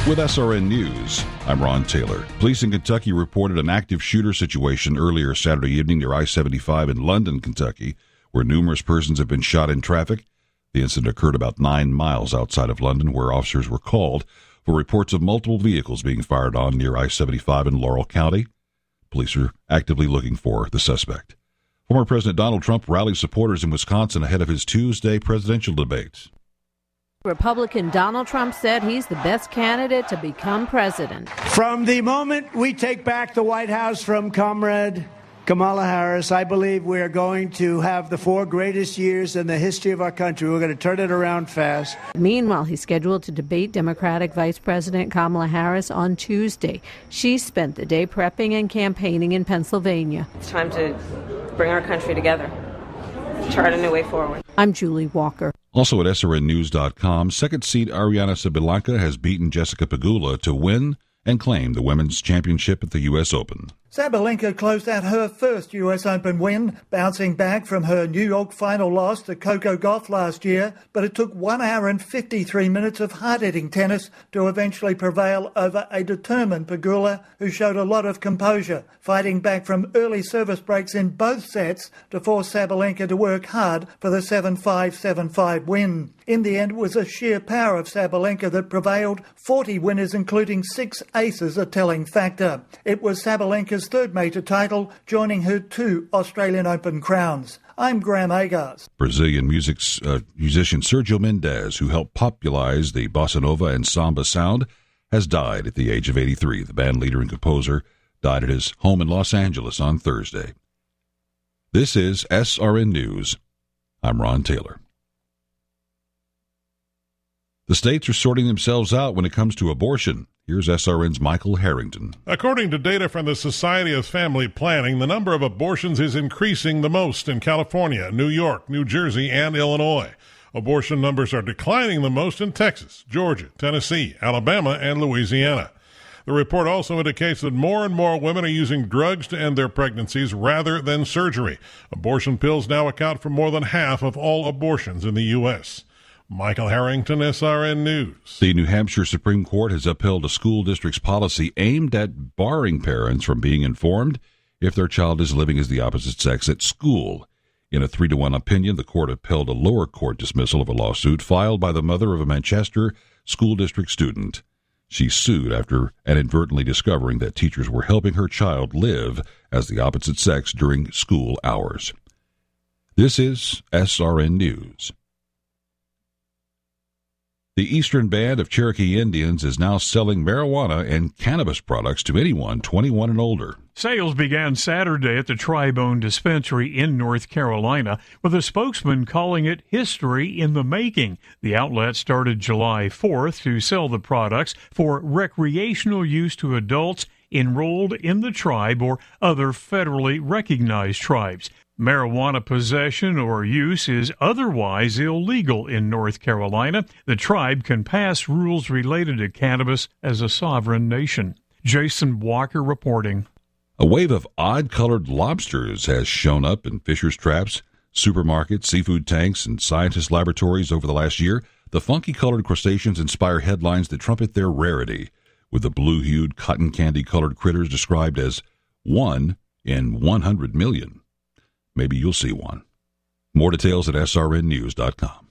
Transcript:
With SRN News, I'm Ron Taylor. Police in Kentucky reported an active shooter situation earlier Saturday evening near I-75 in London, Kentucky, where numerous persons have been shot in traffic. The incident occurred about 9 miles outside of London, where officers were called for reports of multiple vehicles being fired on near I-75 in Laurel County. Police are actively looking for the suspect. Former President Donald Trump rallied supporters in Wisconsin ahead of his Tuesday presidential debate. Republican Donald Trump said he's the best candidate to become president. From the moment we take back the White House from Comrade Kamala Harris, I believe we are going to have the 4 greatest years in the history of our country. We're going to turn it around fast. Meanwhile, he's scheduled to debate Democratic Vice President Kamala Harris on Tuesday. She spent the day prepping and campaigning in Pennsylvania. It's time to bring our country together, chart a new way forward. I'm Julie Walker. Also at SRNnews.com, second seed Ariana Sabalenka has beaten Jessica Pegula to win and claim the women's championship at the U.S. Open. Sabalenka closed out her first U.S. Open win, bouncing back from her New York final loss to Coco Gauff last year, but it took 1 hour and 53 minutes of hard-hitting tennis to eventually prevail over a determined Pegula, who showed a lot of composure, fighting back from early service breaks in both sets to force Sabalenka to work hard for the 7-5, 7-5 win. In the end, it was a sheer power of Sabalenka that prevailed. 40 winners, including 6 aces, a telling factor. It was Sabalenka's third major title, joining her 2 Australian Open crowns. I'm Graham Agars. Brazilian musician Sergio Mendes, who helped popularize the bossa nova and samba sound, has died at the age of 83. The band leader and composer died at his home in Los Angeles on Thursday. This is SRN News. I'm Ron Taylor. The states are sorting themselves out when it comes to abortion. Here's SRN's Michael Harrington. According to data from the Society of Family Planning, the number of abortions is increasing the most in California, New York, New Jersey, and Illinois. Abortion numbers are declining the most in Texas, Georgia, Tennessee, Alabama, and Louisiana. The report also indicates that more and more women are using drugs to end their pregnancies rather than surgery. Abortion pills now account for more than half of all abortions in the U.S. Michael Harrington, SRN News. The New Hampshire Supreme Court has upheld a school district's policy aimed at barring parents from being informed if their child is living as the opposite sex at school. In a 3-1 opinion, the court upheld a lower court dismissal of a lawsuit filed by the mother of a Manchester school district student. She sued after inadvertently discovering that teachers were helping her child live as the opposite sex during school hours. This is SRN News. The Eastern Band of Cherokee Indians is now selling marijuana and cannabis products to anyone 21 and older. Sales began Saturday at the Tri-Bone Dispensary in North Carolina, with a spokesman calling it history in the making. The outlet started July 4th to sell the products for recreational use to adults enrolled in the tribe or other federally recognized tribes. Marijuana possession or use is otherwise illegal in North Carolina. The tribe can pass rules related to cannabis as a sovereign nation. Jason Walker reporting. A wave of odd-colored lobsters has shown up in fishers' traps, supermarkets, seafood tanks, and scientist laboratories over the last year. The funky-colored crustaceans inspire headlines that trumpet their rarity, with the blue-hued, cotton candy-colored critters described as 1 in 100 million. Maybe you'll see one. More details at srnnews.com.